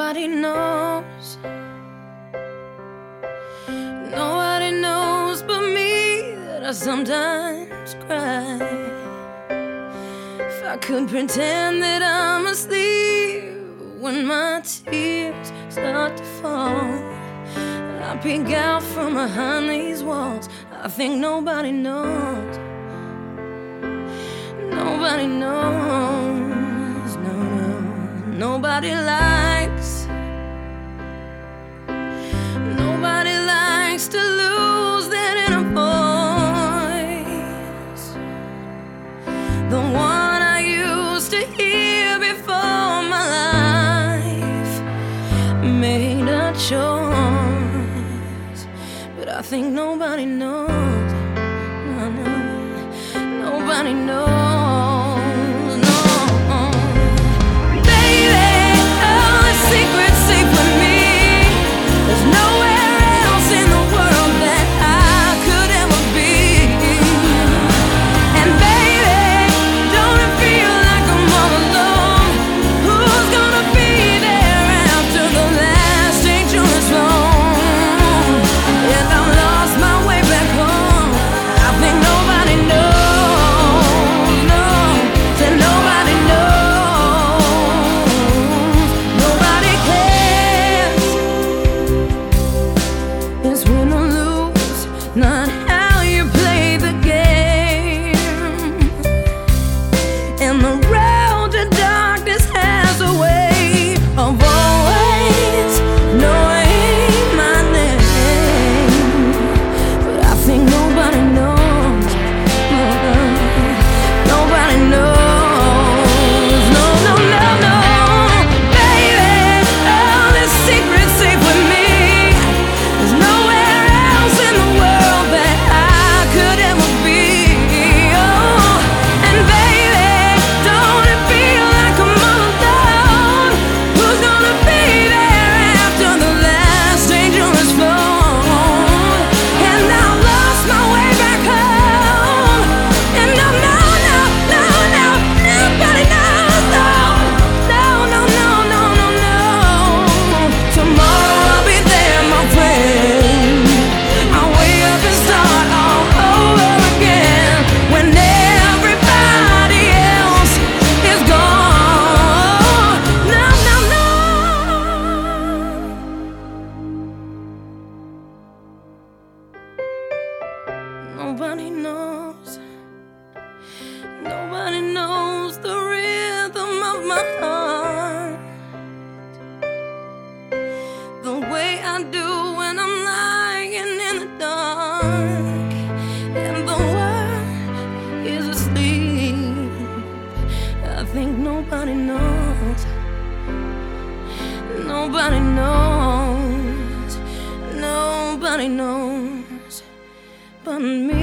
Nobody knows. Nobody knows but me that I sometimes cry. If I could pretend that I'm asleep when my tears start to fall, I peek out from behind these walls. I think nobody knows. Nobody knows. No, no. Nobody likes. Nobody likes to lose that inner voice, the one I used to hear before my life made a choice. But I think nobody knows. No, no. Nobody knows. Not how you play the game, and the road to darkness has a way of always knowing my name. But I think nobody knows. Nobody knows. No, no, no, no. Baby, all this secret's safe with me. There's nowhere else in the world nobody knows. Nobody knows the rhythm of my heart, the way I do when I'm lying in the dark and the world is asleep. I think nobody knows. Nobody knows. Nobody knows but me.